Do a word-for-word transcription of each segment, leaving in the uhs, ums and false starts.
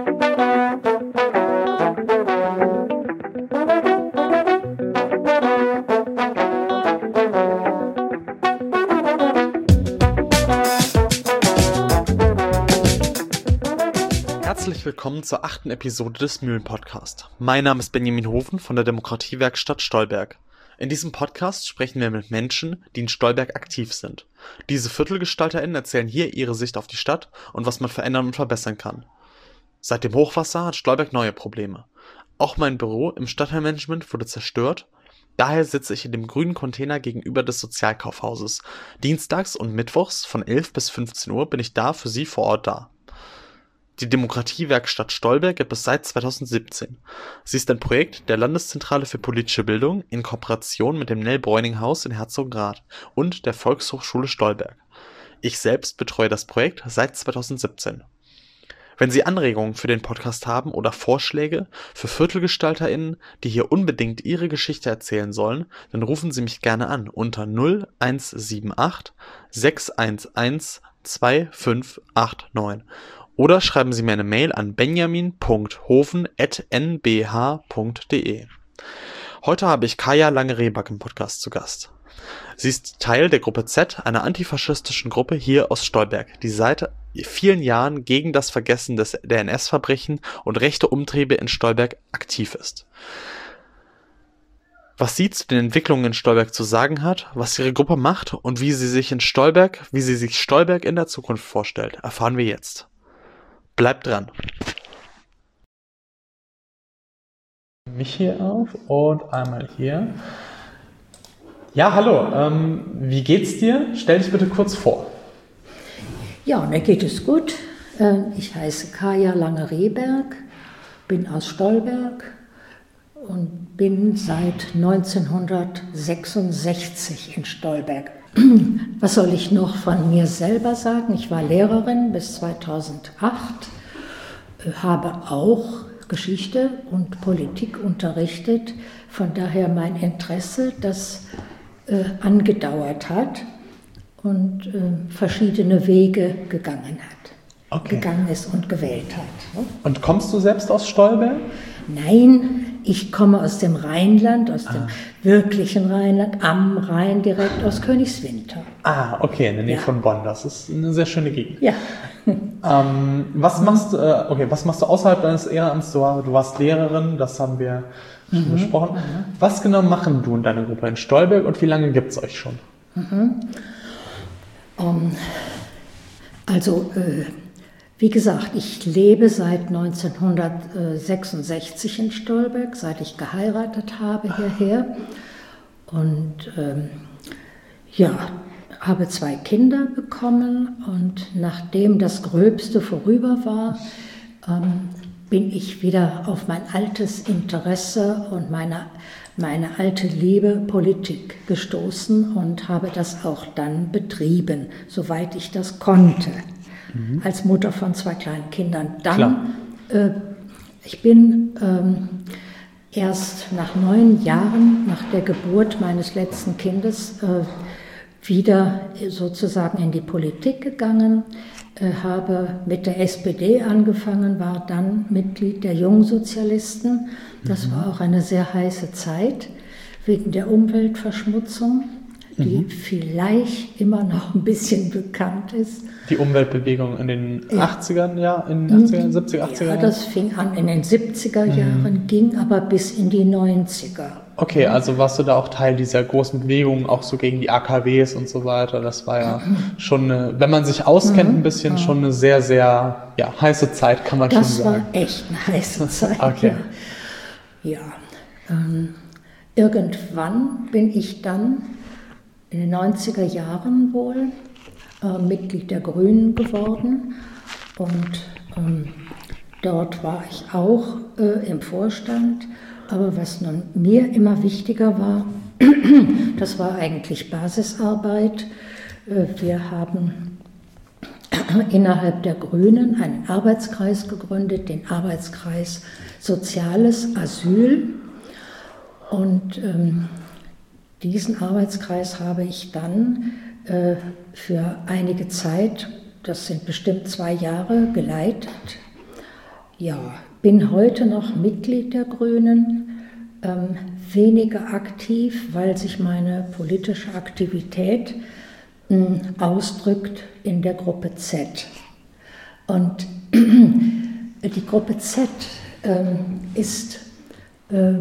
Herzlich willkommen zur achten Episode des Mühlen-Podcast. Mein Name ist Benjamin Hofen von der Demokratiewerkstatt Stolberg. In diesem Podcast sprechen wir mit Menschen, die in Stolberg aktiv sind. Diese ViertelgestalterInnen erzählen hier ihre Sicht auf die Stadt und was man verändern und verbessern kann. Seit dem Hochwasser hat Stolberg neue Probleme. Auch mein Büro im Stadtteilmanagement wurde zerstört. Daher sitze ich in dem grünen Container gegenüber des Sozialkaufhauses. Dienstags und mittwochs von elf bis fünfzehn Uhr bin ich da für Sie vor Ort da. Die Demokratiewerkstatt Stolberg gibt es seit zweitausendsiebzehn. Sie ist ein Projekt der Landeszentrale für politische Bildung in Kooperation mit dem Nell-Bräuning-Haus in Herzogenrath und der Volkshochschule Stolberg. Ich selbst betreue das Projekt seit zweitausendsiebzehn. Wenn Sie Anregungen für den Podcast haben oder Vorschläge für ViertelgestalterInnen, die hier unbedingt ihre Geschichte erzählen sollen, dann rufen Sie mich gerne an unter null eins sieben acht sechs eins eins zwei fünf acht neun. Oder schreiben Sie mir eine Mail an benjamin punkt hofen at n b h punkt d e. Heute habe ich Kaja Lange-Rehberg im Podcast zu Gast. Sie ist Teil der Gruppe Z, einer antifaschistischen Gruppe hier aus Stolberg, die seit vielen Jahren gegen das Vergessen des, der N S-Verbrechen und rechte Umtriebe in Stolberg aktiv ist. Was sie zu den Entwicklungen in Stolberg zu sagen hat, was ihre Gruppe macht und wie sie sich in Stolberg, wie sie sich Stolberg in der Zukunft vorstellt, erfahren wir jetzt. Bleibt dran. Mich hier auf und einmal hier. Ja, hallo. Ähm, wie geht's dir? Stell dich bitte kurz vor. Ja, mir geht es gut. Ich heiße Kaja Lange-Rehberg, bin aus Stolberg und bin seit neunzehnhundertsechsundsechzig in Stolberg. Was soll ich noch von mir selber sagen? Ich war Lehrerin bis zweitausendacht, habe auch Geschichte und Politik unterrichtet. Von daher mein Interesse, das äh, angedauert hat und äh, verschiedene Wege gegangen hat. Okay. Gegangen ist und gewählt hat. Ne? Und kommst du selbst aus Stolberg? Nein, ich komme aus dem Rheinland, aus ah. dem wirklichen Rheinland, am Rhein, direkt aus Königswinter. Ah, okay, in der Nähe ja. von Bonn. Das ist eine sehr schöne Gegend. Ja. ähm, was machst du? Äh, okay, was machst du außerhalb deines Ehrenamts? Du, du warst Lehrerin, das haben wir schon mhm. besprochen. Mhm. Was genau machen du und deine Gruppe in Stolberg und wie lange gibt es euch schon? Mhm. Um, also äh, Wie gesagt, ich lebe seit neunzehnhundertsechsundsechzig in Stolberg, seit ich geheiratet habe hierher. Und ähm, ja, habe zwei Kinder bekommen und nachdem das Gröbste vorüber war, ähm, bin ich wieder auf mein altes Interesse und meine, meine alte Liebe Politik gestoßen und habe das auch dann betrieben, soweit ich das konnte. Mhm. Als Mutter von zwei kleinen Kindern. Dann, äh, ich bin ähm, erst nach neun Jahren nach der Geburt meines letzten Kindes äh, wieder sozusagen in die Politik gegangen, äh, habe mit der S P D angefangen, war dann Mitglied der Jungsozialisten. Das mhm. war auch eine sehr heiße Zeit wegen der Umweltverschmutzung, die mhm. vielleicht immer noch ein bisschen bekannt ist. Die Umweltbewegung in den ja. achtzigern, ja, in den achtzigern, siebziger, achtziger? Ja, das fing an in den siebziger Jahren, mhm. ging aber bis in die neunziger. Okay, also warst du da auch Teil dieser großen Bewegung, auch so gegen die A K Ws und so weiter. Das war ja mhm. schon, eine, wenn man sich auskennt ein bisschen, mhm. schon eine sehr, sehr ja, heiße Zeit, kann man das schon sagen. Das war echt eine heiße Zeit. Okay. Ja, ja. Ähm, irgendwann bin ich dann in den neunziger Jahren wohl äh, Mitglied der Grünen geworden und ähm, dort war ich auch äh, im Vorstand. Aber was nun mir immer wichtiger war, das war eigentlich Basisarbeit. Äh, wir haben innerhalb der Grünen einen Arbeitskreis gegründet, den Arbeitskreis Soziales Asyl. Und ähm, diesen Arbeitskreis habe ich dann äh, für einige Zeit, das sind bestimmt zwei Jahre, geleitet. ja, bin heute noch Mitglied der Grünen, ähm, weniger aktiv, weil sich meine politische Aktivität mh, ausdrückt in der Gruppe Z. Und die Gruppe Z ähm, ist äh,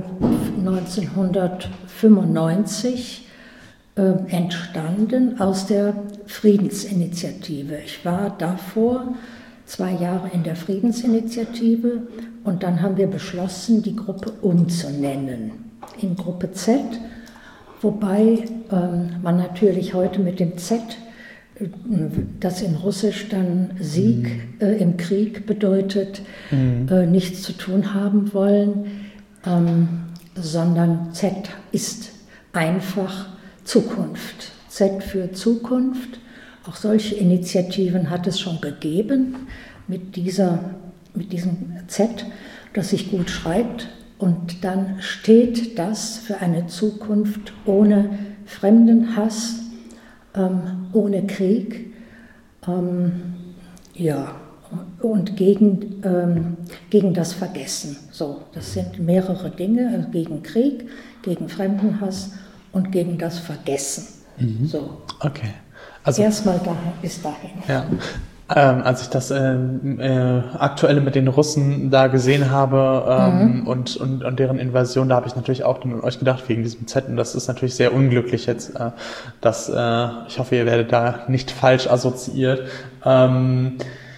neunzehnhundertfünfundneunzig äh, entstanden aus der Friedensinitiative. Ich war davor zwei Jahre in der Friedensinitiative und dann haben wir beschlossen, die Gruppe umzunennen in Gruppe Z, wobei ähm, man natürlich heute mit dem Z, das in Russisch dann Sieg mhm. äh, im Krieg bedeutet, mhm. äh, nichts zu tun haben wollen, ähm, sondern Z ist einfach Zukunft. Z für Zukunft. Auch solche Initiativen hat es schon gegeben mit, dieser, mit diesem Z, das sich gut schreibt. Und dann steht das für eine Zukunft ohne Fremdenhass, ähm, ohne Krieg, ähm, ja, und gegen, ähm, gegen das Vergessen. So, das sind mehrere Dinge, also gegen Krieg, gegen Fremdenhass und gegen das Vergessen. Mhm. So. Okay. Also, erstmal dahin, bis dahin. Ja. Ähm, als ich das äh, äh, Aktuelle mit den Russen da gesehen habe ähm, mhm. und, und, und deren Invasion, da habe ich natürlich auch an euch gedacht, wegen diesem Z. Und das ist natürlich sehr unglücklich jetzt, äh, dass, äh, ich hoffe, ihr werdet da nicht falsch assoziiert. Ähm,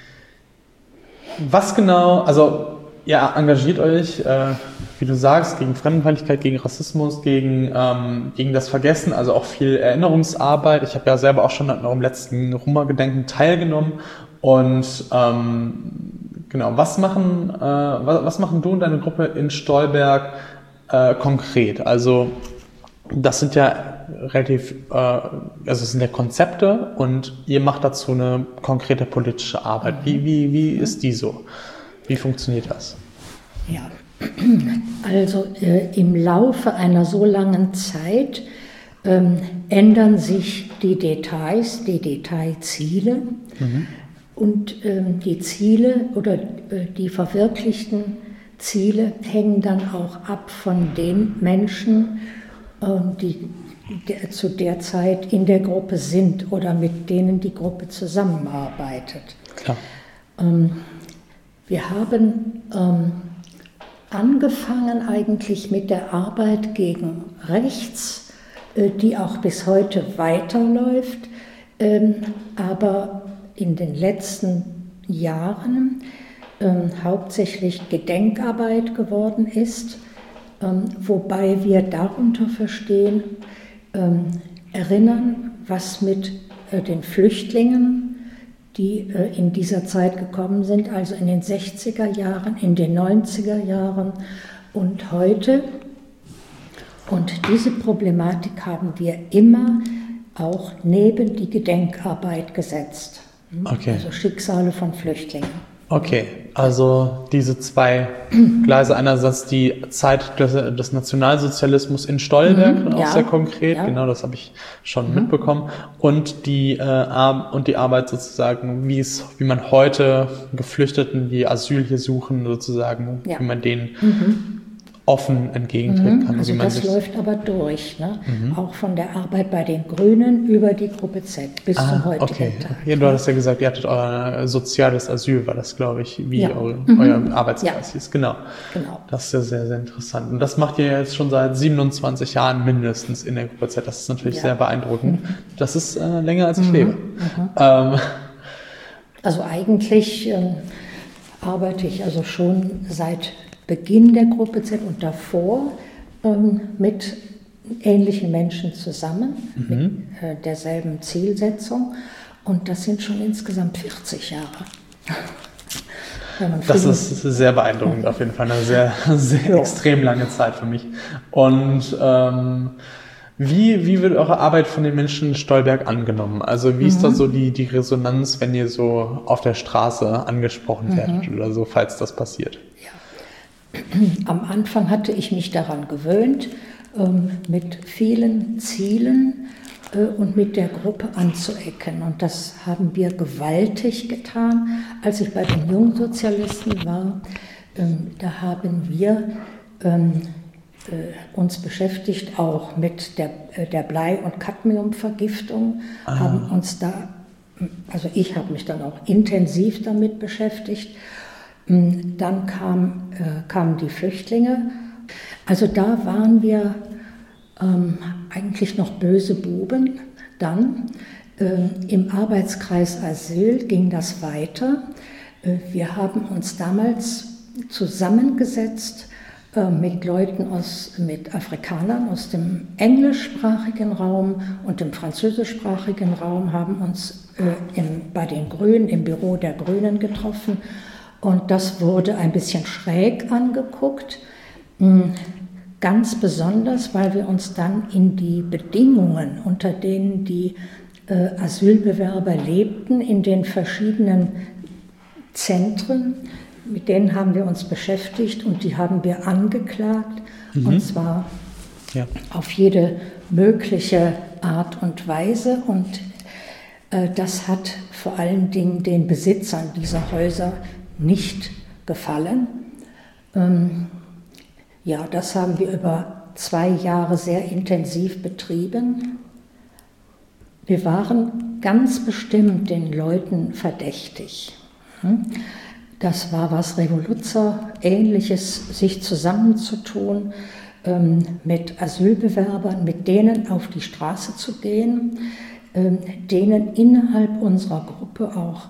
was genau, also ihr engagiert euch, äh, wie du sagst, gegen Fremdenfeindlichkeit, gegen Rassismus, gegen, ähm, gegen das Vergessen, also auch viel Erinnerungsarbeit. Ich habe ja selber auch schon an eurem letzten Roma-Gedenken teilgenommen. Und ähm, genau, was machen, äh, was, was machen du und deine Gruppe in Stolberg äh, konkret? Also das sind ja relativ, äh, also es sind ja Konzepte und ihr macht dazu eine konkrete politische Arbeit. Wie, wie, wie ist die so? Wie funktioniert das? Ja, also äh, im Laufe einer so langen Zeit ähm, ändern sich die Details, die Detailziele mhm. und ähm, die Ziele oder äh, die verwirklichten Ziele hängen dann auch ab von den Menschen, äh, die der, zu der Zeit in der Gruppe sind oder mit denen die Gruppe zusammenarbeitet. Klar. Ähm, wir haben ähm, angefangen eigentlich mit der Arbeit gegen rechts, äh, die auch bis heute weiterläuft, ähm, aber in den letzten Jahren ähm, hauptsächlich Gedenkarbeit geworden ist, ähm, wobei wir darunter verstehen, ähm, erinnern, was mit äh, den Flüchtlingen, die äh, in dieser Zeit gekommen sind, also in den sechziger Jahren, in den neunziger Jahren und heute. Und diese Problematik haben wir immer auch neben die Gedenkarbeit gesetzt. Okay. Also Schicksale von Flüchtlingen. Okay, also diese zwei Gleise, einerseits die Zeit des, des Nationalsozialismus in Stolberg, mhm, auch ja, sehr konkret, ja. Genau, das habe ich schon mhm. mitbekommen, und die, äh, und die Arbeit sozusagen, wie es, wie man heute Geflüchteten, die Asyl hier suchen, sozusagen, ja. wie man denen mhm. offen entgegentreten kann. Also wie man das läuft aber durch, ne? Mhm. Auch von der Arbeit bei den Grünen über die Gruppe Z bis ah, zum heutigen okay. Tag. Ja, du hattest ja gesagt, ihr hattet euer soziales Asyl, war das, glaube ich, wie ja. eure, mhm. euer Arbeitskreis ja. hieß. Genau. genau. Das ist ja sehr, sehr interessant. Und das macht ihr jetzt schon seit siebenundzwanzig Jahren mindestens in der Gruppe Z. Das ist natürlich ja. sehr beeindruckend. Mhm. Das ist äh, länger, als ich mhm. lebe. Mhm. Ähm. Also eigentlich ähm, arbeite ich also schon seit Beginn der Gruppe Z und davor ähm, mit ähnlichen Menschen zusammen, mhm. mit äh, derselben Zielsetzung. Und das sind schon insgesamt vierzig Jahre. Das ist sehr beeindruckend, auf jeden Fall. Eine sehr, sehr ja. extrem lange Zeit für mich. Und ähm, wie, wie wird eure Arbeit von den Menschen in Stolberg angenommen? Also wie ist mhm. da so die, die Resonanz, wenn ihr so auf der Straße angesprochen mhm. werdet oder so, falls das passiert? Ja. Am Anfang hatte ich mich daran gewöhnt, ähm, mit vielen Zielen äh, und mit der Gruppe anzuecken. Und das haben wir gewaltig getan. Als ich bei den Jungsozialisten war, ähm, da haben wir ähm, äh, uns beschäftigt auch mit der, äh, der Blei- und Cadmiumvergiftung, ah. haben uns da, also ich habe mich dann auch intensiv damit beschäftigt. Dann kam, äh, kamen die Flüchtlinge. Also da waren wir ähm, eigentlich noch böse Buben. Dann äh, im Arbeitskreis Asyl ging das weiter. Äh, wir haben uns damals zusammengesetzt äh, mit Leuten aus, mit Afrikanern aus dem englischsprachigen Raum und dem französischsprachigen Raum, haben uns äh, im, bei den Grünen, im Büro der Grünen getroffen. Und das wurde ein bisschen schräg angeguckt, ganz besonders, weil wir uns dann in die Bedingungen, unter denen die äh, Asylbewerber lebten, in den verschiedenen Zentren, mit denen haben wir uns beschäftigt und die haben wir angeklagt, mhm. und zwar ja. auf jede mögliche Art und Weise. Und äh, das hat vor allen Dingen den Besitzern dieser Häuser nicht gefallen. Ähm, ja, das haben wir über zwei Jahre sehr intensiv betrieben. Wir waren ganz bestimmt den Leuten verdächtig. Das war was Revoluzzer-ähnliches, sich zusammenzutun, ähm, mit Asylbewerbern, mit denen auf die Straße zu gehen, ähm, denen innerhalb unserer Gruppe auch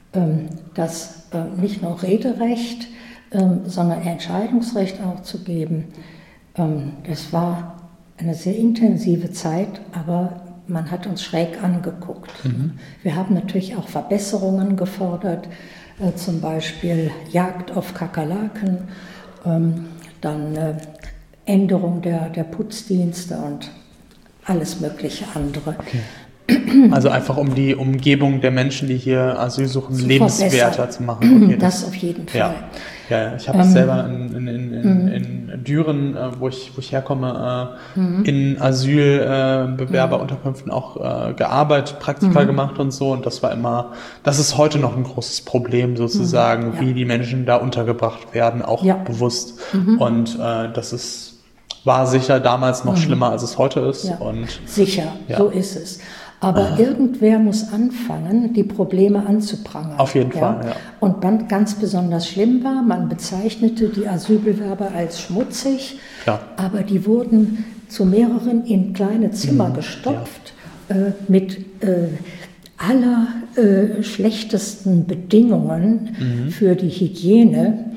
das äh, nicht nur Rederecht, ähm, sondern Entscheidungsrecht auch zu geben. Ähm, das war eine sehr intensive Zeit, aber man hat uns schräg angeguckt. Mhm. Wir haben natürlich auch Verbesserungen gefordert, äh, zum Beispiel Jagd auf Kakerlaken, ähm, dann äh, Änderung der, der Putzdienste und alles mögliche andere. Okay. Also einfach um die Umgebung der Menschen, die hier Asyl suchen, zu lebenswerter zu machen. Okay, das, das auf jeden Fall. Ja, ja, ja. Ich habe es ähm, selber in, in, in, in, in Düren, äh, wo, ich, wo ich herkomme, äh, mhm. in Asylbewerberunterkünften äh, auch äh, gearbeitet, Praktika mhm. gemacht und so. Und das war immer, das ist heute noch ein großes Problem sozusagen, mhm. ja. wie die Menschen da untergebracht werden, auch ja. bewusst. Mhm. Und äh, das ist, war sicher damals noch mhm. schlimmer, als es heute ist. Ja. Und, sicher, ja. so ist es. Aber Aha. irgendwer muss anfangen, die Probleme anzuprangern. Auf jeden ja? Fall, ja. Und dann ganz besonders schlimm war, man bezeichnete die Asylbewerber als schmutzig, ja. aber die wurden zu mehreren in kleine Zimmer mhm. gestopft, ja. äh, mit äh, aller äh, schlechtesten Bedingungen mhm. für die Hygiene.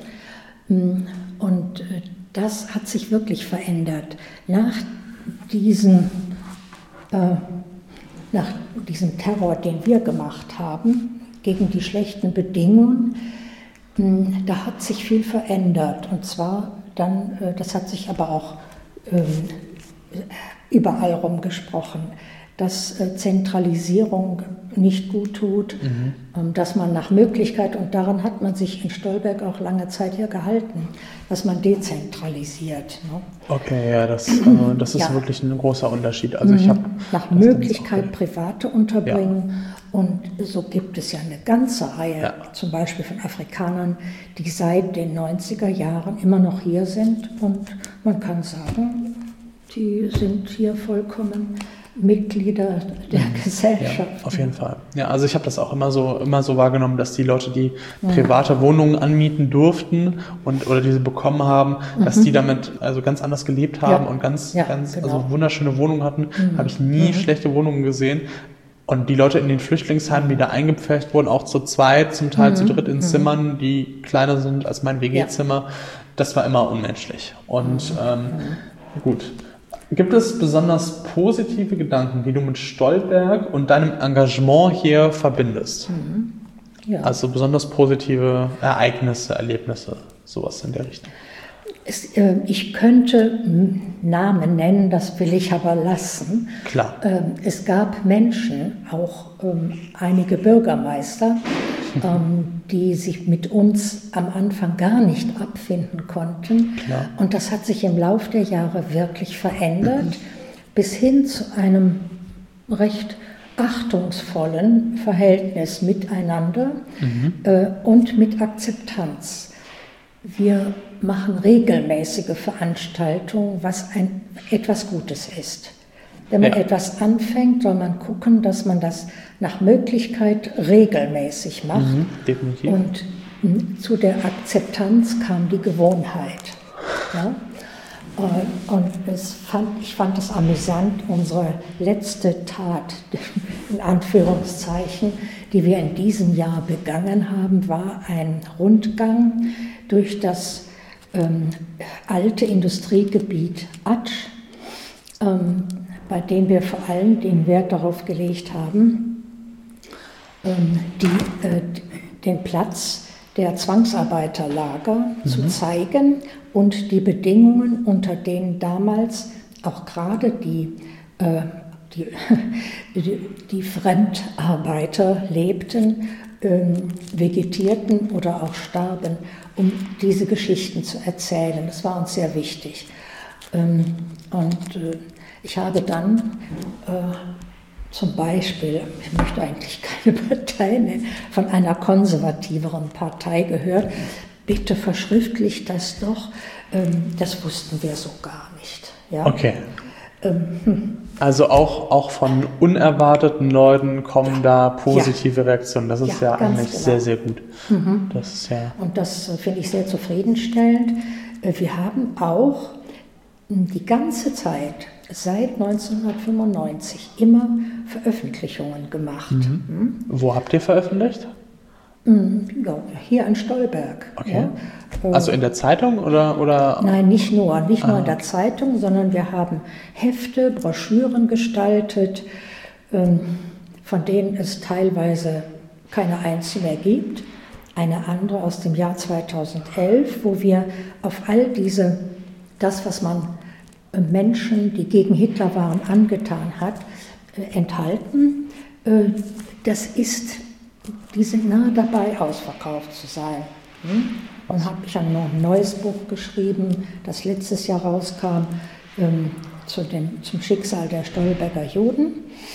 Und äh, das hat sich wirklich verändert. Nach diesen äh, Nach diesem Terror, den wir gemacht haben, gegen die schlechten Bedingungen, da hat sich viel verändert. Und zwar dann, das hat sich aber auch überall rumgesprochen, dass Zentralisierung nicht gut tut, mhm. dass man nach Möglichkeit, und daran hat man sich in Stolberg auch lange Zeit hier gehalten, dass man dezentralisiert. Ne? Okay, ja, das, äh, das ist ja. wirklich ein großer Unterschied. Also ich hab, nach Möglichkeit okay. Private unterbringen, ja. und so gibt es ja eine ganze Reihe, ja. zum Beispiel von Afrikanern, die seit den neunziger Jahren immer noch hier sind, und man kann sagen, die sind hier vollkommen Mitglieder der mhm. Gesellschaft. Ja, auf jeden Fall. Ja, also ich habe das auch immer so immer so wahrgenommen, dass die Leute, die mhm. private Wohnungen anmieten durften und oder diese bekommen haben, mhm. dass die damit also ganz anders gelebt haben ja. und ganz ja, ganz genau. also wunderschöne Wohnungen hatten. Mhm. Habe ich nie mhm. schlechte Wohnungen gesehen. Und die Leute in den Flüchtlingsheimen, die da eingepfercht wurden, auch zu zweit, zum Teil mhm. zu dritt in mhm. Zimmern, die kleiner sind als mein W G-Zimmer, ja. das war immer unmenschlich. Und ähm, mhm. gut. Gibt es besonders positive Gedanken, die du mit Stolberg und deinem Engagement hier verbindest? Mhm. Ja. Also besonders positive Ereignisse, Erlebnisse, sowas in der Richtung. Es, äh, ich könnte Namen nennen, das will ich aber lassen. Klar. Ähm, es gab Menschen, auch ähm, einige Bürgermeister, ähm, die sich mit uns am Anfang gar nicht abfinden konnten. Klar. Und das hat sich im Laufe der Jahre wirklich verändert, mhm. bis hin zu einem recht achtungsvollen Verhältnis miteinander mhm. äh, und mit Akzeptanz. wir machen regelmäßige Veranstaltungen, was ein, etwas Gutes ist. Wenn man ja. etwas anfängt, soll man gucken, dass man das nach Möglichkeit regelmäßig macht. Mhm, definitiv. Und zu der Akzeptanz kam die Gewohnheit. Ja? Und es fand, ich fand es amüsant, unsere letzte Tat, in Anführungszeichen, die wir in diesem Jahr begangen haben, war ein Rundgang durch das ähm, alte Industriegebiet Atsch, ähm, bei dem wir vor allem den Wert darauf gelegt haben, ähm, die, äh, den Platz der Zwangsarbeiterlager mhm. zu zeigen und die Bedingungen, unter denen damals auch gerade die, äh, die, die, die Fremdarbeiter lebten, ähm, vegetierten oder auch starben, um diese Geschichten zu erzählen. Das war uns sehr wichtig. Ähm, und äh, ich habe dann äh, zum Beispiel, ich möchte eigentlich keine Partei nennen, von einer konservativeren Partei gehört, bitte verschriftlicht das doch, ähm, das wussten wir so gar nicht. Ja? Okay. Ähm, hm. Also auch, auch von unerwarteten Leuten kommen ja. da positive ja. Reaktionen. Das ist ja, ja eigentlich genau. sehr, sehr gut. Mhm. Das ist ja Und das finde ich sehr zufriedenstellend. Wir haben auch die ganze Zeit seit neunzehnhundertfünfundneunzig immer Veröffentlichungen gemacht. Mhm. Mhm. Wo habt ihr veröffentlicht? Ja, hier in Stolberg. Okay. Ja. Also in der Zeitung oder, oder? Nein, nicht nur, nicht nur ah. in der Zeitung, sondern wir haben Hefte, Broschüren gestaltet, von denen es teilweise keine einzige mehr gibt. Eine andere aus dem Jahr zweitausendelf, wo wir auf all diese, das, was man Menschen, die gegen Hitler waren, angetan hat, enthalten. Das ist, die sind nahe dabei, ausverkauft zu sein. Und habe ich dann noch ein neues Buch geschrieben, das letztes Jahr rauskam, zu dem, zum Schicksal der Stolberger Juden.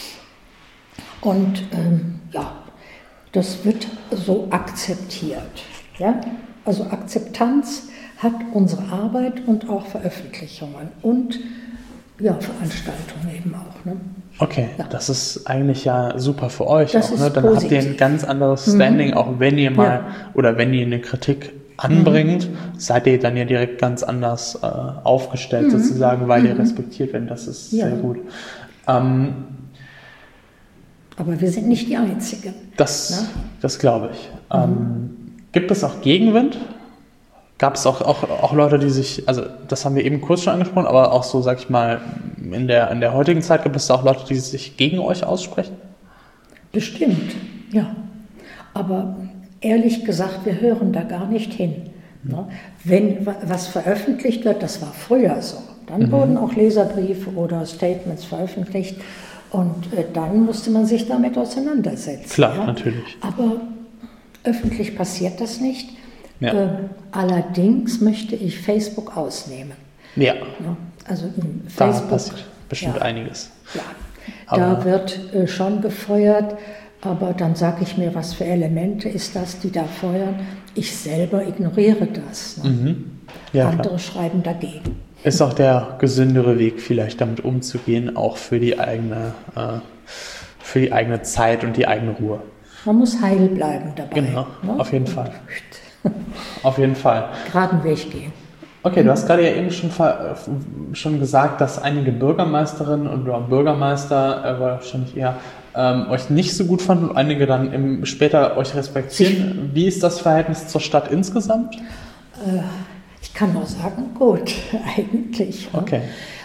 Und ähm, ja, das wird so akzeptiert. Ja? Also Akzeptanz hat unsere Arbeit und auch Veröffentlichungen und ja, Veranstaltungen eben auch. Ne? Okay, ja. Das ist eigentlich ja super für euch. Das auch, ist ne? Dann positiv. habt ihr ein ganz anderes Standing, mhm. auch wenn ihr mal ja. oder wenn ihr eine Kritik anbringt, mhm. seid ihr dann ja direkt ganz anders äh, aufgestellt mhm. sozusagen, weil mhm. ihr respektiert werdet. Das ist ja. sehr gut. Ähm, Aber wir sind nicht die Einzigen. Das, ne? das glaube ich. Mhm. Ähm, gibt es auch Gegenwind? Gab es auch, auch, auch Leute, die sich, also das haben wir eben kurz schon angesprochen, aber auch so, sag ich mal, in der, in der heutigen Zeit gibt es da auch Leute, die sich gegen euch aussprechen? Bestimmt, ja. Aber ehrlich gesagt, wir hören da gar nicht hin. Ne? Wenn was veröffentlicht wird, das war früher so. Dann mhm. wurden auch Leserbriefe oder Statements veröffentlicht und äh, dann musste man sich damit auseinandersetzen. Klar, ja? natürlich. Aber öffentlich passiert das nicht. Ja. Äh, allerdings möchte ich Facebook ausnehmen. Ja. ja also in da Facebook passiert bestimmt ja, einiges. Ja, aber da wird äh, schon gefeuert, aber dann sage ich mir, was für Elemente ist das, die da feuern. Ich selber ignoriere das. Ne? Mhm. Ja, Andere klar. schreiben dagegen. Ist auch der gesündere Weg, vielleicht damit umzugehen, auch für die eigene, äh, für die eigene Zeit und die eigene Ruhe. Man muss heil bleiben dabei. Genau, ne? auf jeden Fall. Auf jeden Fall. Geraden Weg gehen. Okay, du hast gerade ja eben schon, schon gesagt, dass einige Bürgermeisterinnen oder Bürgermeister äh, wahrscheinlich eher ähm, euch nicht so gut fanden und einige dann im, später euch respektieren. Wie ist das Verhältnis zur Stadt insgesamt? Äh, ich kann nur sagen, gut, eigentlich. Okay.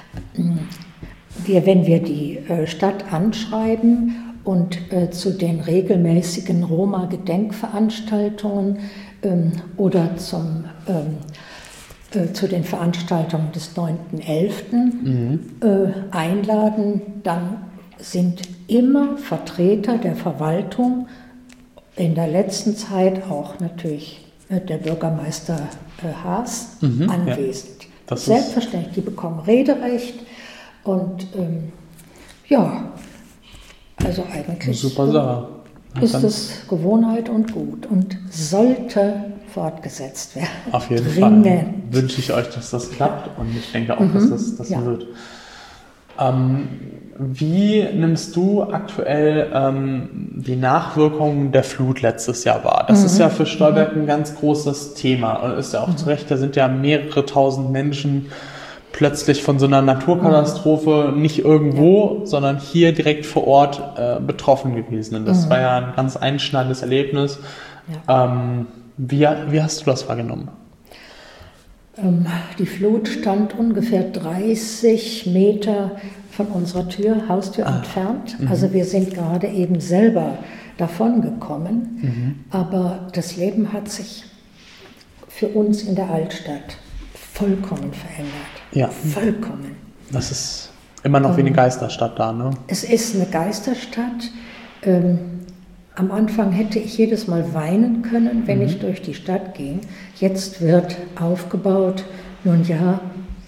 Wir, wenn wir die äh, Stadt anschreiben und äh, zu den regelmäßigen Roma-Gedenkveranstaltungen ähm, oder zum, ähm, äh, zu den Veranstaltungen des neunten elften Mhm. Äh, einladen, dann sind immer Vertreter der Verwaltung, in der letzten Zeit auch natürlich äh, der Bürgermeister äh, Haas, mhm, anwesend. Ja. Selbstverständlich, die bekommen Rederecht und ähm, ja, also eigentlich super Sache. ist es Gewohnheit und gut und sollte fortgesetzt werden. Auf jeden Dringend. Fall wünsche ich euch, dass das klappt und ich denke auch, mhm. dass das, das ja. wird. Ähm, wie nimmst du aktuell ähm, die Nachwirkungen der Flut letztes Jahr wahr? Das mhm. ist ja für Stolberg ein ganz großes Thema und ist ja auch mhm. zu Recht, da sind ja mehrere tausend Menschen plötzlich von so einer Naturkatastrophe mhm. nicht irgendwo, ja. sondern hier direkt vor Ort äh, betroffen gewesen. Und das mhm. war ja ein ganz einschneidendes Erlebnis. Ja. Ähm, wie, wie hast du das wahrgenommen? Die Flut stand ungefähr dreißig Meter von unserer Tür, Haustür ah. entfernt. Mhm. Also wir sind gerade eben selber davon gekommen. Mhm. Aber das Leben hat sich für uns in der Altstadt vollkommen verändert. Ja. Vollkommen. Das ist immer noch wie eine Geisterstadt da, ne? Es ist eine Geisterstadt. Ähm, Am Anfang hätte ich jedes Mal weinen können, wenn mhm. ich durch die Stadt ging. Jetzt wird aufgebaut. Nun ja,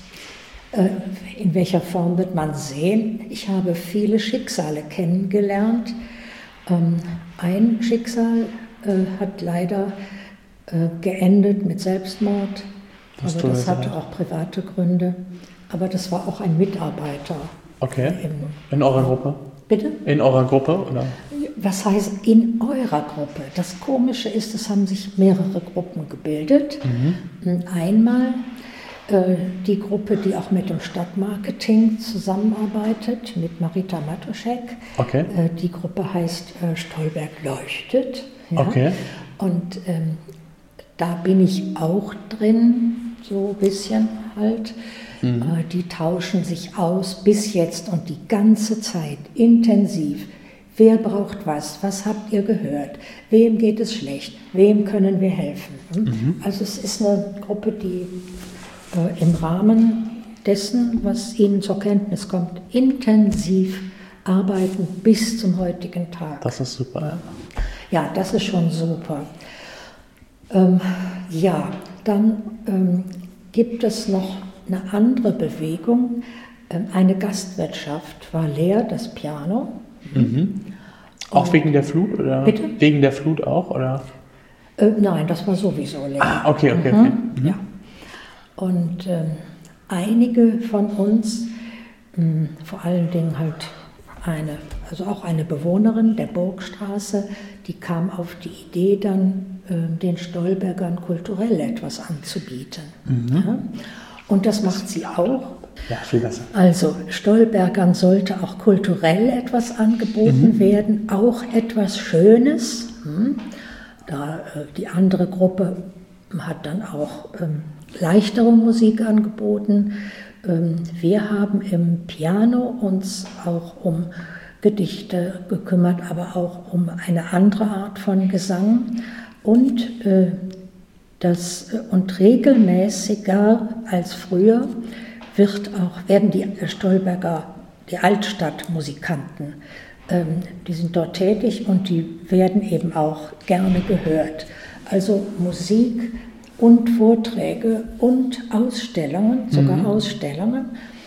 äh, in welcher Form wird man sehen? Ich habe viele Schicksale kennengelernt. Ähm, ein Schicksal äh, hat leider äh, geendet mit Selbstmord. Das aber das hatte auch private Gründe. Aber das war auch ein Mitarbeiter. Okay, in, in eurer Gruppe? Bitte? In eurer Gruppe, oder? Was heißt in eurer Gruppe? Das Komische ist, es haben sich mehrere Gruppen gebildet. Mhm. Einmal äh, die Gruppe, die auch mit dem Stadtmarketing zusammenarbeitet, mit Marita Matuschek. Okay. Äh, die Gruppe heißt äh, Stolberg leuchtet. Ja? Okay. Und ähm, da bin ich auch drin, so ein bisschen halt. Mhm. Äh, die tauschen sich aus bis jetzt und die ganze Zeit intensiv. Wer braucht was? Was habt ihr gehört? Wem geht es schlecht? Wem können wir helfen? Mhm. Also es ist eine Gruppe, die äh, im Rahmen dessen, was ihnen zur Kenntnis kommt, intensiv arbeiten bis zum heutigen Tag. Das ist super. Ja, das ist schon super. Ähm, ja, dann ähm, gibt es noch eine andere Bewegung. Ähm, eine Gastwirtschaft war leer, das Piano. Mhm. Auch und wegen der Flut? Oder? Bitte? Wegen der Flut auch? Oder? Äh, nein, das war sowieso leer. Ah, okay, okay, mhm. okay. Mhm. Ja. Und ähm, einige von uns, mh, vor allen Dingen halt eine, also auch eine Bewohnerin der Burgstraße, die kam auf die Idee dann, äh, den Stolbergern kulturell etwas anzubieten. Mhm. Ja? Und das macht sie auch. Ja, viel besser. Also Stolbergern sollte auch kulturell etwas angeboten mhm. werden, auch etwas Schönes. Hm. Da, äh, die andere Gruppe hat dann auch ähm, leichtere Musik angeboten. Ähm, wir haben im Piano uns auch um Gedichte gekümmert, aber auch um eine andere Art von Gesang. Und, äh, das, und regelmäßiger als früher wird auch, werden die Stolberger, die Altstadtmusikanten, ähm, die sind dort tätig und die werden eben auch gerne gehört. Also Musik und Vorträge und Ausstellungen, sogar mhm. Ausstellungen,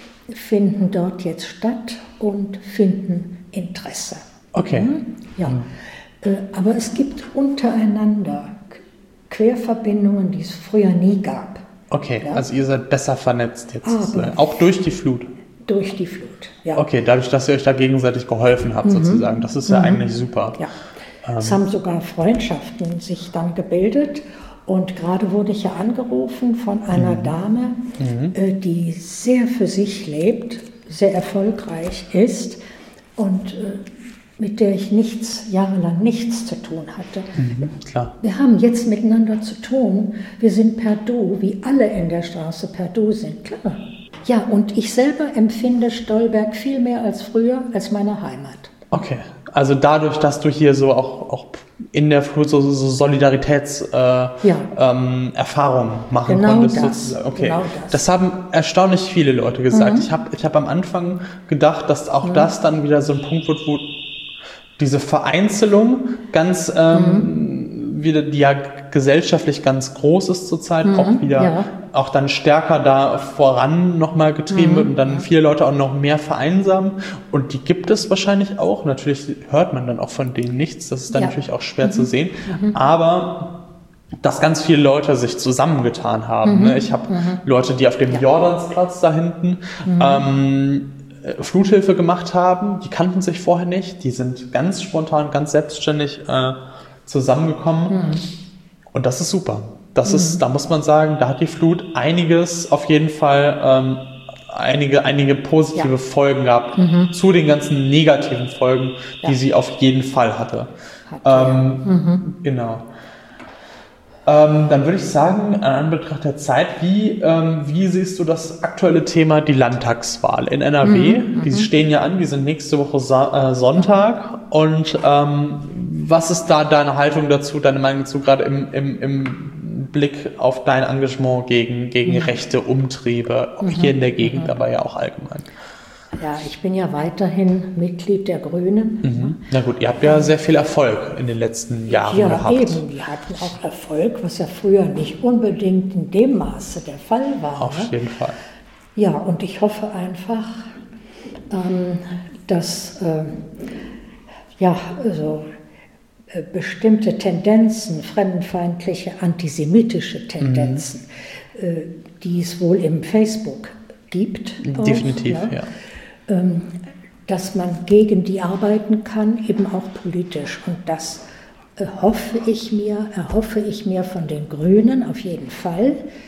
finden dort jetzt statt und finden Interesse. Okay. Mhm. Ja. Mhm. Äh, aber es gibt untereinander Querverbindungen, die es früher nie gab. Okay, ja? Also ihr seid besser vernetzt jetzt, Aber auch durch die Flut? Durch die Flut, ja. Okay, dadurch, dass ihr euch da gegenseitig geholfen habt, mhm. sozusagen. Das ist ja mhm. eigentlich super. Ja. Ähm. Es haben sogar Freundschaften sich dann gebildet. Und gerade wurde ich ja angerufen von einer mhm. Dame, mhm. Äh, die sehr für sich lebt, sehr erfolgreich ist und äh, mit der ich nichts, jahrelang nichts zu tun hatte. Mhm, klar. Wir haben jetzt miteinander zu tun. Wir sind per Du, wie alle in der Straße per Du sind, klar. Ja, und ich selber empfinde Stolberg viel mehr als früher, als meine Heimat. Okay, also dadurch, dass du hier so auch, auch in der Flut so, so Solidaritätserfahrungen äh, ja. ähm, machen genau konntest. Das, sozusagen. Okay, genau das. Das haben erstaunlich viele Leute gesagt. Mhm. Ich habe ich hab am Anfang gedacht, dass auch mhm. das dann wieder so ein Punkt wird, wo diese Vereinzelung ganz ähm, mhm. wieder, die ja gesellschaftlich ganz groß ist zurzeit, mhm. auch wieder ja. auch dann stärker da voran nochmal getrieben mhm. wird und dann viele Leute auch noch mehr vereinsamen. Und die gibt es wahrscheinlich auch. Natürlich hört man dann auch von denen nichts. Das ist dann ja. natürlich auch schwer mhm. zu sehen. Mhm. Aber dass ganz viele Leute sich zusammengetan haben. Mhm. Ne? Ich habe mhm. Leute, die auf dem ja. Jordansplatz da hinten mhm. ähm, Fluthilfe gemacht haben, die kannten sich vorher nicht, die sind ganz spontan, ganz selbstständig äh, zusammengekommen mhm. und das ist super. Das mhm. ist, da muss man sagen, da hat die Flut einiges auf jeden Fall, ähm, einige, einige positive ja. Folgen gehabt, mhm. zu den ganzen negativen Folgen, ja. die sie auf jeden Fall hatte. Hat, ähm, ja. mhm. Genau. Ähm, dann würde ich sagen, in Anbetracht der Zeit, wie, ähm, wie siehst du das aktuelle Thema, die Landtagswahl in N R W? Mhm, die stehen ja an, die sind nächste Woche Sa- äh, Sonntag. Und ähm, was ist da deine Haltung dazu, deine Meinung dazu, gerade im, im, im Blick auf dein Engagement gegen, gegen mhm. rechte Umtriebe, mhm. hier in der Gegend, mhm. aber ja auch allgemein? Ja, ich bin ja weiterhin Mitglied der Grünen. Mhm. Na gut, ihr habt ja sehr viel Erfolg in den letzten Jahren ja, gehabt. Ja, eben. Wir hatten auch Erfolg, was ja früher nicht unbedingt in dem Maße der Fall war. Auf ne? jeden Fall. Ja, und ich hoffe einfach, ähm, dass äh, ja, also, äh, bestimmte Tendenzen, fremdenfeindliche, antisemitische Tendenzen, mhm. äh, die es wohl im Facebook gibt. Definitiv, auch, ja. ja. Dass man gegen die arbeiten kann, eben auch politisch. Und das hoffe ich mir, erhoffe ich mir von den Grünen auf jeden Fall,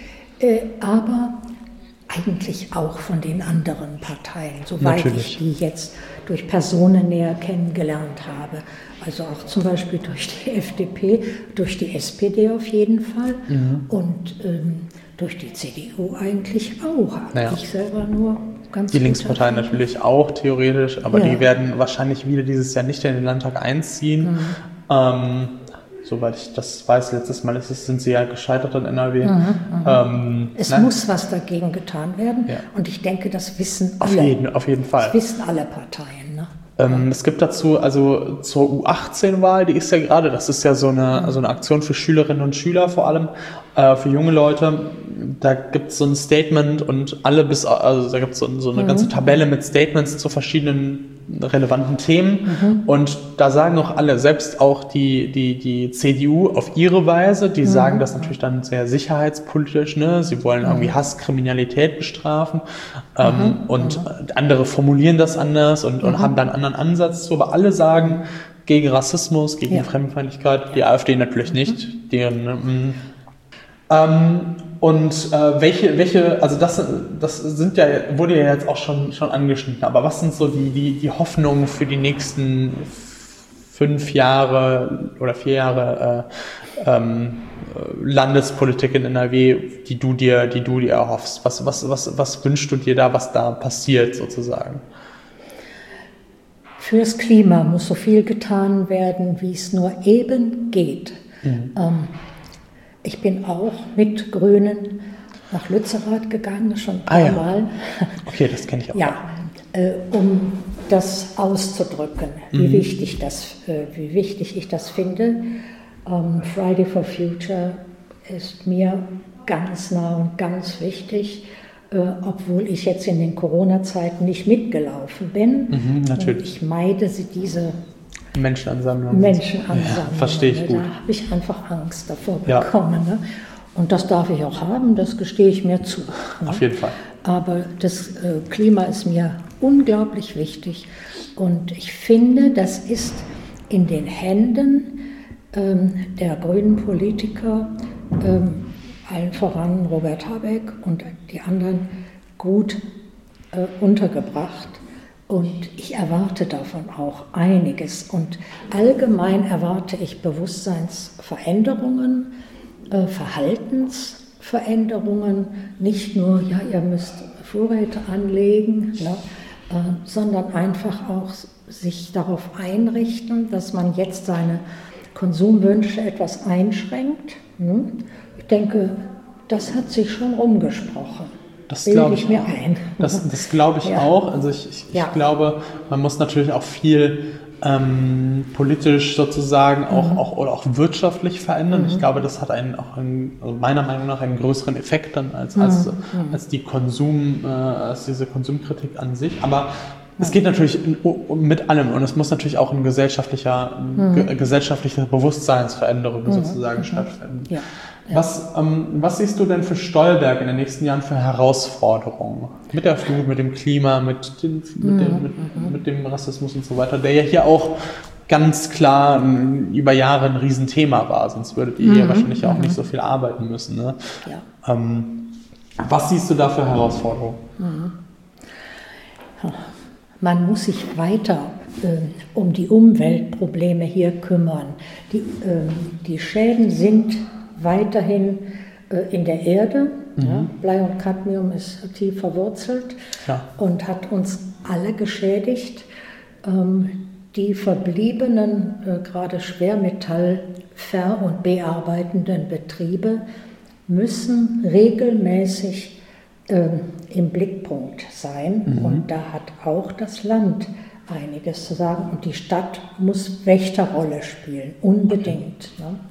aber eigentlich auch von den anderen Parteien, soweit Natürlich. ich die jetzt durch Personen näher kennengelernt habe. Also auch zum Beispiel durch die F D P, durch die S P D auf jeden Fall mhm. und ähm, durch die C D U eigentlich auch. Naja. Ich selber nur ganz Die Linksparteien natürlich auch theoretisch, aber ja. die werden wahrscheinlich wieder dieses Jahr nicht in den Landtag einziehen. Mhm. Ähm, soweit ich das weiß, letztes Mal ist es, sind sie ja gescheitert in N R W. Mhm, ähm, es nein. muss was dagegen getan werden ja. und ich denke, das wissen alle. Auf jeden, auf jeden Fall. Das wissen alle Parteien. Ne? Ähm, es gibt dazu, also zur U achtzehn Wahl, die ist ja gerade, das ist ja so eine, also eine Aktion für Schülerinnen und Schüler vor allem, äh, für junge Leute. Da gibt es so ein Statement und alle bis, also da gibt es so, so eine mhm. ganze Tabelle mit Statements zu verschiedenen relevanten Themen mhm. und da sagen auch alle, selbst auch die, die, die C D U auf ihre Weise, die mhm. sagen das natürlich dann sehr sicherheitspolitisch, ne? Sie wollen mhm. irgendwie Hasskriminalität bestrafen ähm, mhm. und mhm. andere formulieren das anders und, und mhm. haben da einen anderen Ansatz zu, aber alle sagen gegen Rassismus, gegen ja. Fremdenfeindlichkeit, die AfD natürlich nicht, mhm. deren ne, mh. Ähm, und äh, welche, welche, also das, das sind ja, wurde ja jetzt auch schon, schon angeschnitten, aber was sind so die, die, die Hoffnungen für die nächsten fünf Jahre oder vier Jahre äh, ähm, Landespolitik in N R W, die du dir, die du dir erhoffst? Was, was, was, was wünschst du dir da, was da passiert sozusagen? Fürs Klima muss so viel getan werden, wie es nur eben geht. Mhm. Ähm, Ich bin auch mit Grünen nach Lützerath gegangen, schon ein paar ah, ja. Mal. Okay, das kenne ich auch. Ja, äh, um das auszudrücken, mhm. wie wichtig das, äh, wie wichtig ich das finde. Ähm, Friday for Future ist mir ganz nah und ganz wichtig, äh, obwohl ich jetzt in den Corona-Zeiten nicht mitgelaufen bin. Mhm, natürlich. Und ich meide sie diese Menschenansammlung. Menschenansammlung. Ja, verstehe ich gut. Da habe ich einfach Angst davor bekommen. Ja. Ne? Und das darf ich auch haben, das gestehe ich mir zu. Ne? Auf jeden Fall. Aber das äh, Klima ist mir unglaublich wichtig. Und ich finde, das ist in den Händen ähm, der grünen Politiker, ähm, allen voran Robert Habeck und die anderen, gut äh, untergebracht. Und ich erwarte davon auch einiges. Und allgemein erwarte ich Bewusstseinsveränderungen, äh, Verhaltensveränderungen. Nicht nur, ja, ihr müsst Vorräte anlegen, ne, äh, sondern einfach auch sich darauf einrichten, dass man jetzt seine Konsumwünsche etwas einschränkt. Hm? Ich denke, das hat sich schon rumgesprochen. Das glaube ich, ich mir ein. Das, das glaube ich ja. auch. Also ich, ich, ja. ich glaube, man muss natürlich auch viel ähm, politisch sozusagen auch, mhm. auch oder auch wirtschaftlich verändern. Mhm. Ich glaube, das hat einen auch einen, also meiner Meinung nach einen größeren Effekt dann als, mhm. als, als die Konsum, äh, als diese Konsumkritik an sich. Aber Es geht natürlich mit allem und es muss natürlich auch ein gesellschaftlicher, mhm. ge- gesellschaftliche Bewusstseinsveränderung mhm. sozusagen mhm. stattfinden. Ja. Ja. Was, ähm, was siehst du denn für Stolberg in den nächsten Jahren für Herausforderungen? Mit der Flut, mit dem Klima, mit, den, mit, mhm. dem, mit, mhm. mit dem Rassismus und so weiter, der ja hier auch ganz klar m, über Jahre ein Riesenthema war, sonst würdet ihr mhm. hier wahrscheinlich mhm. auch nicht so viel arbeiten müssen. Ne? Ja. Ähm, was siehst du da für Herausforderungen? Mhm. Man muss sich weiter äh, um die Umweltprobleme hier kümmern. Die, äh, die Schäden sind weiterhin äh, in der Erde. Mhm. Ja, Blei und Cadmium ist tief verwurzelt ja. und hat uns alle geschädigt. Ähm, die verbliebenen, äh, gerade Schwermetall ver- und bearbeitenden Betriebe müssen regelmäßig im Blickpunkt sein mhm. und da hat auch das Land einiges zu sagen und die Stadt muss Wächterrolle spielen, unbedingt. Okay. Ne?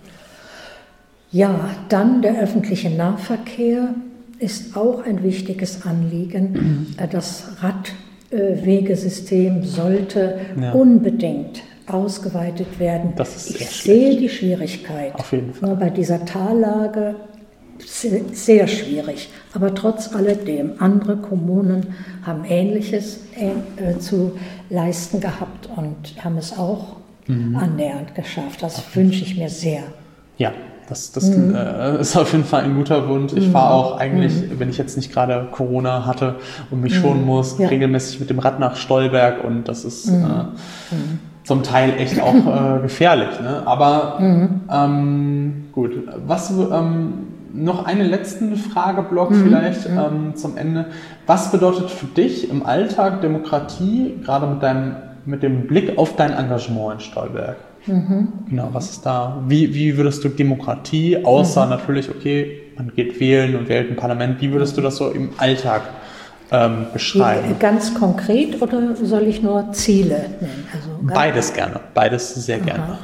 Ja, dann der öffentliche Nahverkehr ist auch ein wichtiges Anliegen. Mhm. Das Radwegesystem sollte ja. unbedingt ausgeweitet werden. Das ist ich sehe schlecht. Die Schwierigkeit. Auf jeden Fall. Bei dieser Tallage sehr schwierig, aber trotz alledem, andere Kommunen haben Ähnliches äh, zu leisten gehabt und haben es auch mhm. annähernd geschafft. Das okay. wünsche ich mir sehr. Ja, das, das mhm. äh, ist auf jeden Fall ein guter Wunsch. Ich mhm. fahre auch eigentlich, mhm. wenn ich jetzt nicht gerade Corona hatte und mich mhm. schonen muss, ja. regelmäßig mit dem Rad nach Stolberg und das ist mhm. äh, mhm. zum Teil echt auch äh, gefährlich. Ne? Aber mhm. ähm, gut, was... Ähm, noch einen letzten Frageblock mhm. vielleicht mhm. ähm, zum Ende. Was bedeutet für dich im Alltag Demokratie, gerade mit deinem, mit dem Blick auf dein Engagement in Stolberg? Mhm. Genau, was ist da? Wie, wie würdest du Demokratie, außer mhm. natürlich, okay, man geht wählen und wählt ein Parlament, wie würdest du das so im Alltag ähm, beschreiben? Ganz konkret oder soll ich nur Ziele nennen? Also beides gerne, beides sehr Aha, gerne.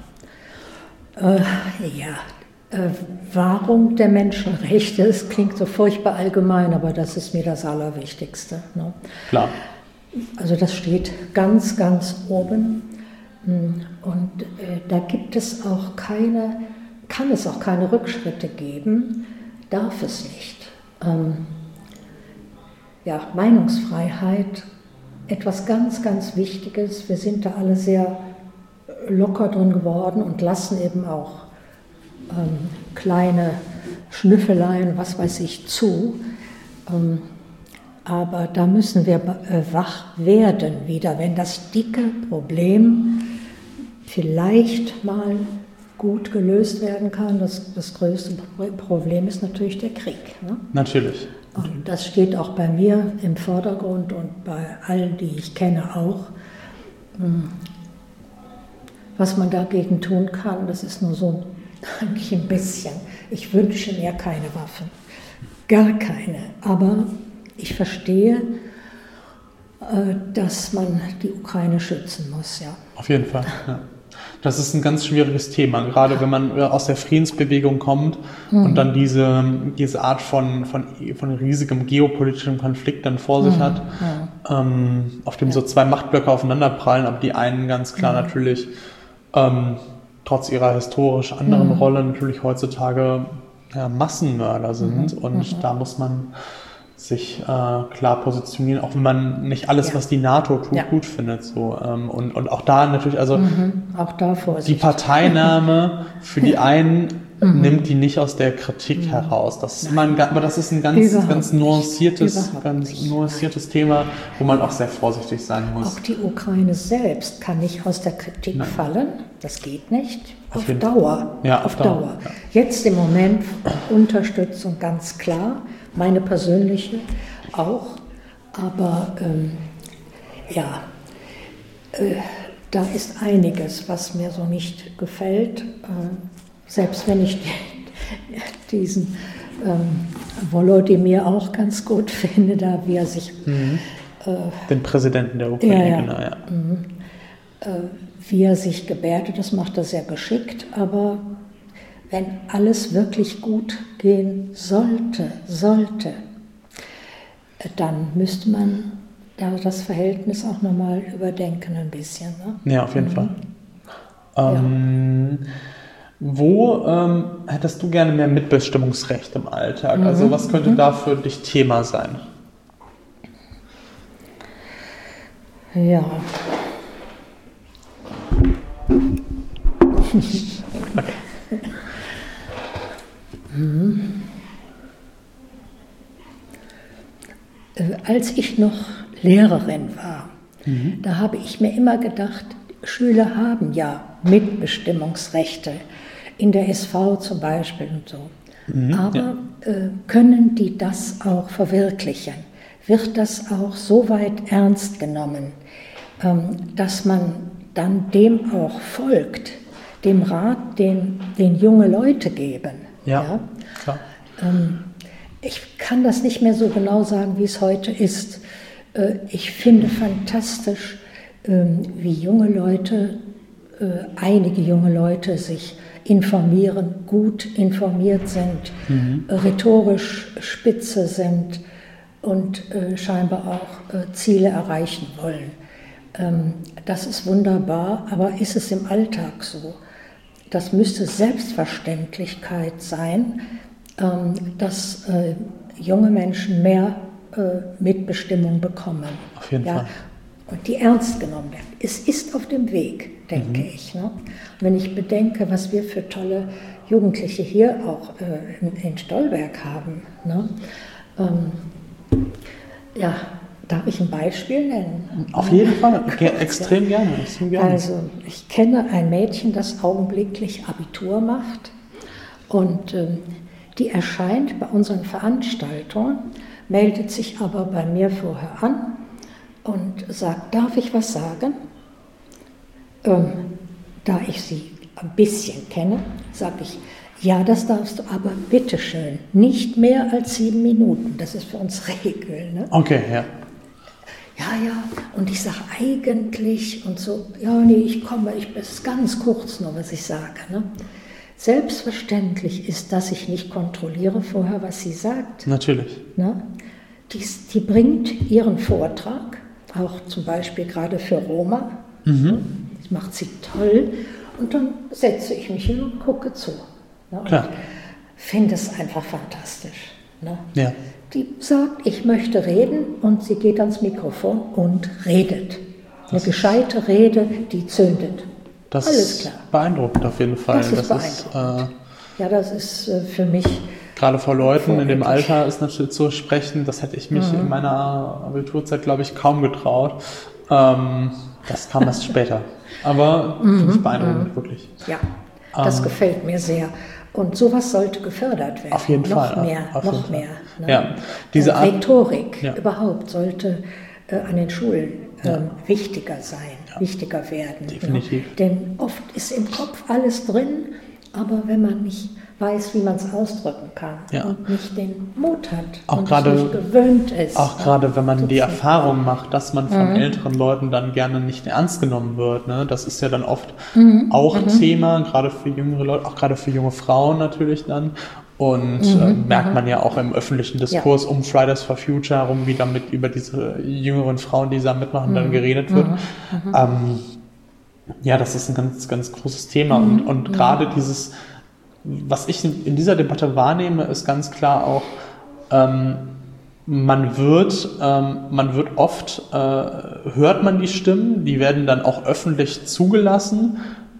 Ja. Äh, ja. Wahrung der Menschenrechte, es klingt so furchtbar allgemein, aber das ist mir das Allerwichtigste. Ne? Klar. Also das steht ganz, ganz oben und äh, da gibt es auch keine, kann es auch keine Rückschritte geben, darf es nicht. Ähm, ja, Meinungsfreiheit, etwas ganz, ganz Wichtiges. Wir sind da alle sehr locker drin geworden und lassen eben auch Ähm, kleine Schnüffeleien, was weiß ich, zu. Ähm, aber da müssen wir äh, wach werden wieder, wenn das dicke Problem vielleicht mal gut gelöst werden kann. Das, das größte Problem ist natürlich der Krieg. Ne? Natürlich. Und das steht auch bei mir im Vordergrund und bei allen, die ich kenne, auch. Was man dagegen tun kann, das ist nur so eigentlich ein bisschen. Ich wünsche mir keine Waffen, gar keine. Aber ich verstehe, dass man die Ukraine schützen muss. Ja. Auf jeden Fall. Ja. Das ist ein ganz schwieriges Thema, gerade wenn man aus der Friedensbewegung kommt mhm. und dann diese, diese Art von, von, von riesigem geopolitischem Konflikt dann vor sich mhm. hat, ja. ähm, auf dem ja. so zwei Machtblöcke aufeinanderprallen, aber die einen ganz klar mhm. natürlich ähm, trotz ihrer historisch anderen mhm. Rolle natürlich heutzutage ja, Massenmörder sind. Mhm. Und mhm. da muss man sich äh, klar positionieren, auch wenn man nicht alles, ja. was die NATO tut, ja. gut findet. So. Ähm, und, und auch da natürlich, also mhm. auch da die Parteinahme für die einen mhm. nimmt die nicht aus der Kritik mhm. heraus. Das ist man, aber das ist ein ganz, ganz nuanciertes, ganz nuanciertes Thema, wo man auch sehr vorsichtig sein muss. Auch die Ukraine selbst kann nicht aus der Kritik Nein. fallen. Das geht nicht. Auf, auf Dauer. Ja, auf, auf Dauer. Dauer. Ja. Jetzt im Moment Unterstützung ganz klar. Meine persönliche auch. Aber ähm, ja, äh, da ist einiges, was mir so nicht gefällt. Äh, selbst wenn ich diesen ähm, Volodymyr auch ganz gut finde, da wie er sich... Mhm. Äh, Den Präsidenten der Ukraine, ja, ja. genau, ja. Mhm. Äh, wie er sich gebärdet, das macht er sehr geschickt, aber wenn alles wirklich gut gehen sollte, sollte, dann müsste man da das Verhältnis auch nochmal überdenken ein bisschen. Ne? Ja, auf jeden mhm. Fall. Ähm, ja. Wo ähm, hättest du gerne mehr Mitbestimmungsrecht im Alltag? Mhm. Also was könnte mhm. da für dich Thema sein? Ja. Okay. mhm. Als ich noch Lehrerin war, mhm. da habe ich mir immer gedacht, Schüler haben ja Mitbestimmungsrechte, in der S V zum Beispiel und so. Mhm, Aber ja. äh, können die das auch verwirklichen? Wird das auch so weit ernst genommen, ähm, dass man dann dem auch folgt, dem Rat, den, den junge Leute geben? Ja, ja? Klar. Ähm, ich kann das nicht mehr so genau sagen, wie es heute ist. Äh, ich finde fantastisch, äh, wie junge Leute, äh, einige junge Leute sich informieren, gut informiert sind, mhm. rhetorisch spitze sind und äh, scheinbar auch äh, Ziele erreichen wollen. Ähm, das ist wunderbar, aber ist es im Alltag so? Das müsste Selbstverständlichkeit sein, ähm, dass äh, junge Menschen mehr äh, Mitbestimmung bekommen. Auf jeden ja? Fall. Und die ernst genommen werden. Es ist auf dem Weg, denke mhm. ich. Ne? Und wenn ich bedenke, was wir für tolle Jugendliche hier auch äh, in, in Stolberg haben. Ne? Ähm, ja, darf ich ein Beispiel nennen? Auf jeden Fall, Ge- extrem gerne, extrem gerne. Also ich kenne ein Mädchen, das augenblicklich Abitur macht und ähm, die erscheint bei unseren Veranstaltungen, meldet sich aber bei mir vorher an und sagt, darf ich was sagen? Ähm, da ich sie ein bisschen kenne, sage ich, ja, das darfst du, aber bitteschön, nicht mehr als sieben Minuten. Das ist für uns Regel. Ne? Okay, ja. Ja, ja, und ich sage eigentlich und so, ja, nee, ich komme, ich ist ganz kurz nur, was ich sage. Ne? Selbstverständlich ist, dass ich nicht kontrolliere vorher, was sie sagt. Natürlich. Ne? Die, die bringt ihren Vortrag, auch zum Beispiel gerade für Roma, mhm. das macht sie toll, und dann setze ich mich hin und gucke zu. Ne? Und Klar. finde es einfach fantastisch. Ne? Ja. Die sagt, ich möchte reden, und sie geht ans Mikrofon und redet. Eine das gescheite Rede, die zündet. Das Alles klar. ist beeindruckend auf jeden Fall. Das ist das beeindruckend. Ist, äh, ja, das ist äh, für mich... Gerade vor Leuten in dem Alter ist natürlich zu sprechen, das hätte ich mich mhm. in meiner Abiturzeit, glaube ich, kaum getraut. Ähm, das kam erst später. Aber mhm. finde ich beeindruckend, mhm. wirklich. Ja, das ähm, gefällt mir sehr. Und sowas sollte gefördert werden. Auf jeden noch Fall. Mehr, auf noch jeden mehr. Fall. Ne? Ja, diese Art, Rhetorik ja. überhaupt sollte äh, an den Schulen äh, ja. wichtiger sein, ja. wichtiger werden. Definitiv. Ne? Denn oft ist im Kopf alles drin, aber wenn man nicht weiß, wie man es ausdrücken kann ja. und nicht den Mut hat auch und grade, nicht gewöhnt ist. Auch ne? gerade, wenn man die Erfahrung macht, dass man von mhm. älteren Leuten dann gerne nicht ernst genommen wird. Ne? Das ist ja dann oft mhm. auch ein mhm. Thema, gerade für jüngere Leute, auch gerade für junge Frauen natürlich dann. Und mhm. äh, merkt mhm. man ja auch im öffentlichen Diskurs ja. um Fridays for Future herum, wie damit über diese jüngeren Frauen, die da mitmachen, mhm. dann geredet wird. Mhm. Mhm. Ähm, ja, das ist ein ganz, ganz großes Thema. Mhm. Und, und mhm. gerade dieses, was ich in dieser Debatte wahrnehme, ist ganz klar auch, ähm, man wird, ähm, man wird oft, äh, hört man die Stimmen, die werden dann auch öffentlich zugelassen,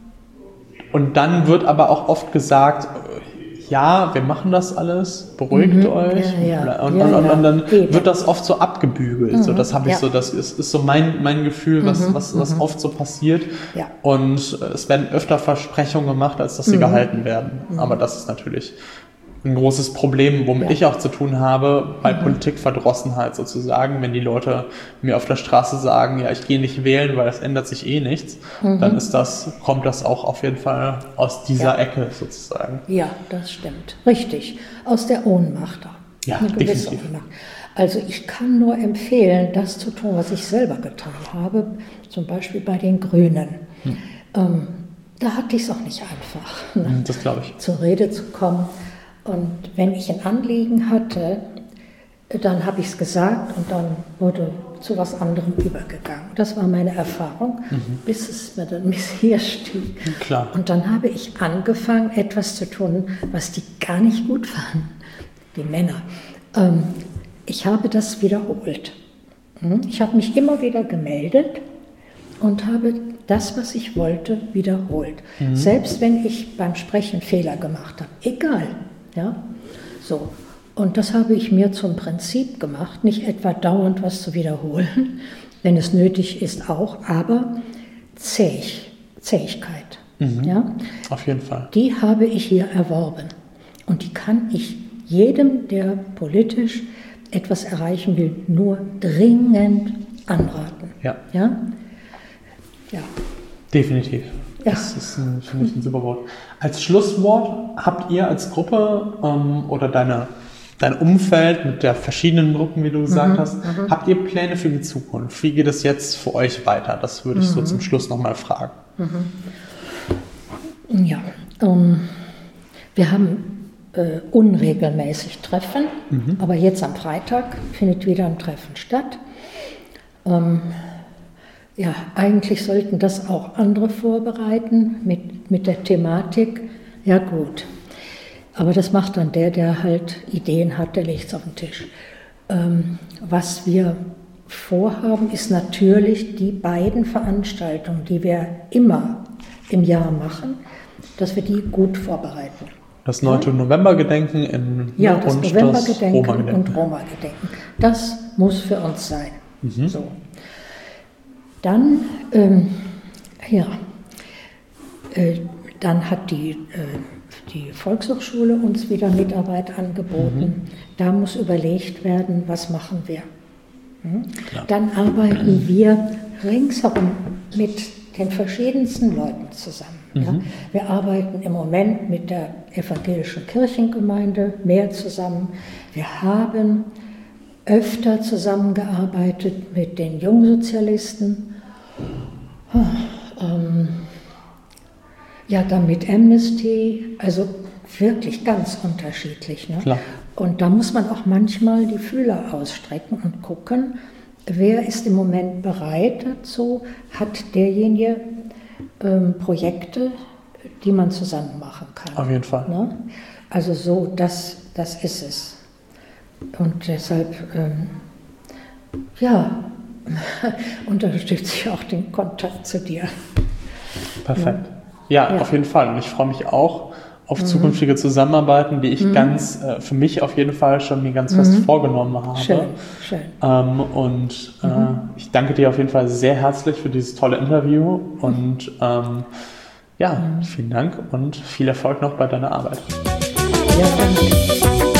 und dann wird aber auch oft gesagt, ja, wir machen das alles, beruhigt mhm, euch. Ja, ja. Und, ja, und, und, ja. und dann Eben. wird das oft so abgebügelt. Mhm, so, das habe ich ja. so, das ist, ist so mein, mein Gefühl, was, mhm, was, was mhm. oft so passiert. Ja. Und es werden öfter Versprechungen gemacht, als dass sie mhm. gehalten werden. Mhm. Aber das ist natürlich ein großes Problem, womit ja. ich auch zu tun habe, bei mhm. Politikverdrossenheit sozusagen. Wenn die Leute mir auf der Straße sagen, ja, ich gehe nicht wählen, weil das ändert sich eh nichts, mhm. dann ist das, kommt das auch auf jeden Fall aus dieser ja. Ecke sozusagen. Ja, das stimmt. Richtig. Aus der Ohnmacht. Ja, eine gewisse definitiv. Ohnmacht. Also ich kann nur empfehlen, das zu tun, was ich selber getan habe, zum Beispiel bei den Grünen. Hm. Ähm, da hatte ich es auch nicht einfach, ne? Das glaube ich. Zur Rede zu kommen. Und wenn ich ein Anliegen hatte, dann habe ich es gesagt und dann wurde zu was anderem übergegangen. Das war meine Erfahrung, mhm. bis es mir dann misshirscht. Klar. Und dann habe ich angefangen, etwas zu tun, was die gar nicht gut fanden, die Männer. Ähm, ich habe das wiederholt. Ich habe mich immer wieder gemeldet und habe das, was ich wollte, wiederholt. Mhm. Selbst wenn ich beim Sprechen Fehler gemacht habe. Egal. Ja? So. Und das habe ich mir zum Prinzip gemacht, nicht etwa dauernd was zu wiederholen, wenn es nötig ist auch, aber Zähig, Zähigkeit. Mhm. Ja? Auf jeden Fall. Die habe ich hier erworben. Und die kann ich jedem, der politisch etwas erreichen will, nur dringend anraten. Ja. Ja? Ja. Definitiv. Ja. Das ist, ein, finde ich, ein super Wort. Als Schlusswort habt ihr als Gruppe ähm, oder deine, dein Umfeld mit der verschiedenen Gruppen, wie du gesagt mhm, hast, mhm. habt ihr Pläne für die Zukunft? Wie geht es jetzt für euch weiter? Das würde ich mhm. so zum Schluss nochmal fragen. Mhm. Ja, ähm, wir haben äh, unregelmäßig Treffen, mhm. aber jetzt am Freitag findet wieder ein Treffen statt. Ähm, Ja, eigentlich sollten das auch andere vorbereiten mit, mit der Thematik. Ja gut, aber das macht dann der, der halt Ideen hat, der legt es auf den Tisch. Ähm, was wir vorhaben, ist natürlich die beiden Veranstaltungen, die wir immer im Jahr machen, dass wir die gut vorbereiten. Das neunte Ja? November-Gedenken in ja, das und November-Gedenken das Roma-Gedenken. und Roma-Gedenken. Das muss für uns sein. Mhm. So. Dann, ähm, ja, äh, dann hat die, äh, die Volkshochschule uns wieder Mitarbeit angeboten. Mhm. Da muss überlegt werden, was machen wir. Hm? Dann arbeiten wir ringsherum mit den verschiedensten Leuten zusammen. Mhm. Ja? Wir arbeiten im Moment mit der evangelischen Kirchengemeinde mehr zusammen. Wir haben öfter zusammengearbeitet mit den Jungsozialisten. Ähm, ja, dann mit Amnesty, also wirklich ganz unterschiedlich. Ne? Klar. Und da muss man auch manchmal die Fühler ausstrecken und gucken, wer ist im Moment bereit dazu, hat derjenige ähm, Projekte, die man zusammen machen kann. Auf jeden Fall. Ne? Also so, das, das ist es. Und deshalb, ähm, ja, unterstütze ich auch den Kontakt zu dir. Perfekt. Ja, ja, auf jeden Fall. Und ich freue mich auch auf mhm. zukünftige Zusammenarbeiten, die ich mhm. ganz, äh, für mich auf jeden Fall schon mir ganz fest mhm. vorgenommen habe. Schön, schön. Ähm, und äh, mhm. ich danke dir auf jeden Fall sehr herzlich für dieses tolle Interview und ähm, ja, mhm. vielen Dank und viel Erfolg noch bei deiner Arbeit. Ja, danke.